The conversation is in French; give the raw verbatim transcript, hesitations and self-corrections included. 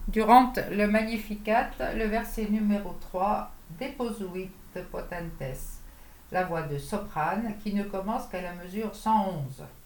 Durant le Magnificat, le verset numéro trois, Deposuit potentes, la voix de soprane qui ne commence qu'à la mesure cent onze.